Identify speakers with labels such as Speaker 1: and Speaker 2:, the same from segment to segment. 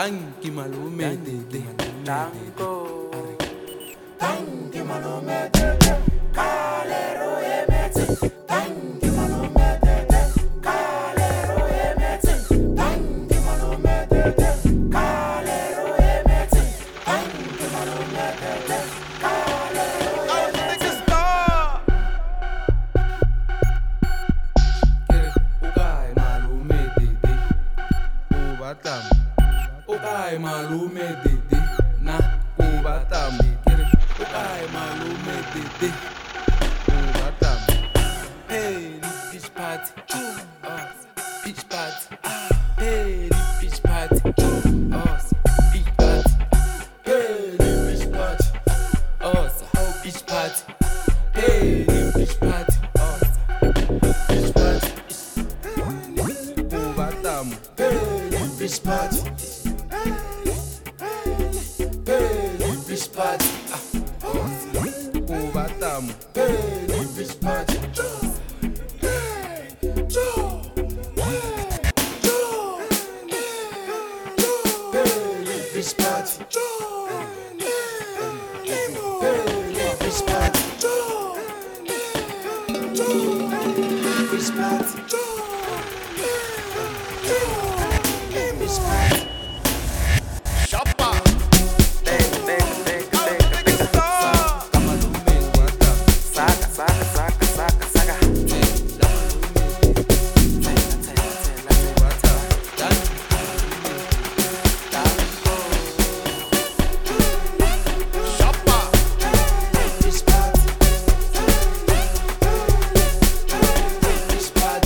Speaker 1: Danke malume dede.
Speaker 2: Danko. Danke malume dede. Kalero yemete. Danke malume dede. Kalero yemete. Danke malume dede. Kalero yemete. Danke malume dede. Kalero yemete.
Speaker 1: Ukai malume dede. Ubatam. Ukai malume dede. Na ubatam. Ukai malume dede. Ubatam. Hey, this beach party. Beach party. Hey, this beach party. Beach party. Hey, this beach party. Beach party. Hey, this beach party. Beach party. Ubatam.
Speaker 2: Beach party. Beach party.
Speaker 1: Ubatam.
Speaker 2: Beach party. Beach party. Beach party. Beach party. Beach party.
Speaker 3: Shoppa.
Speaker 1: Malume ubatam.
Speaker 3: Saga. Shoppa.
Speaker 2: Beach party. Beach party.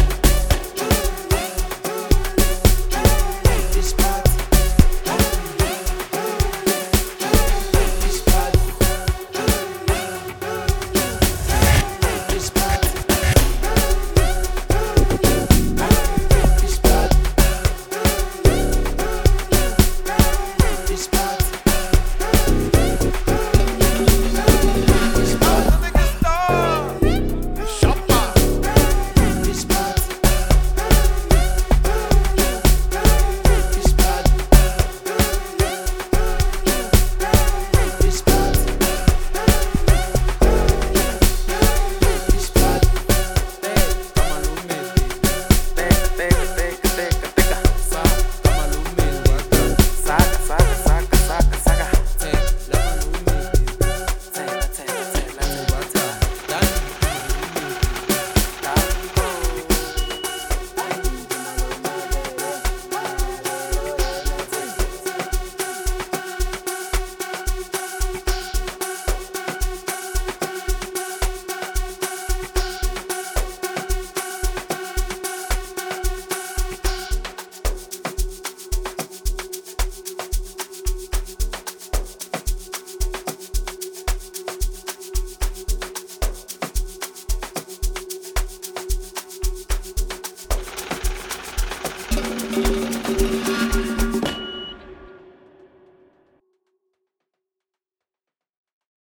Speaker 2: Beach party. Beach party. Beach party. Beach party. Beach party.
Speaker 3: Shoppa.
Speaker 2: Beach party. Beach party. Beach party. Beach party.
Speaker 1: Malume ubatam.
Speaker 3: Saga.